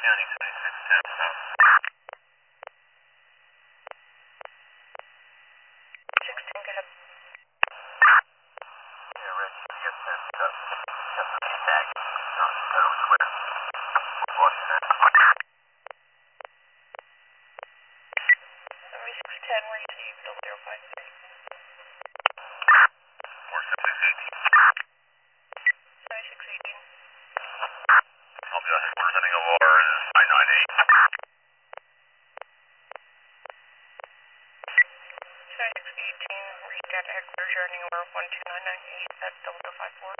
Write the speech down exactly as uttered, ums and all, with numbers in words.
County seventy-six ten south. six ten, go ahead. Yeah, Red C S ten, got got the tag. No, that was clear. Washington. seventy-six ten, receive, double zero five three. four seventy-six eighteen. seventy-six eighteen. I'll be on headquarters ending of R is nine nine eight. seventy-six eighteen, read at headquarters, ending over one two nine nine eight at double zero five four.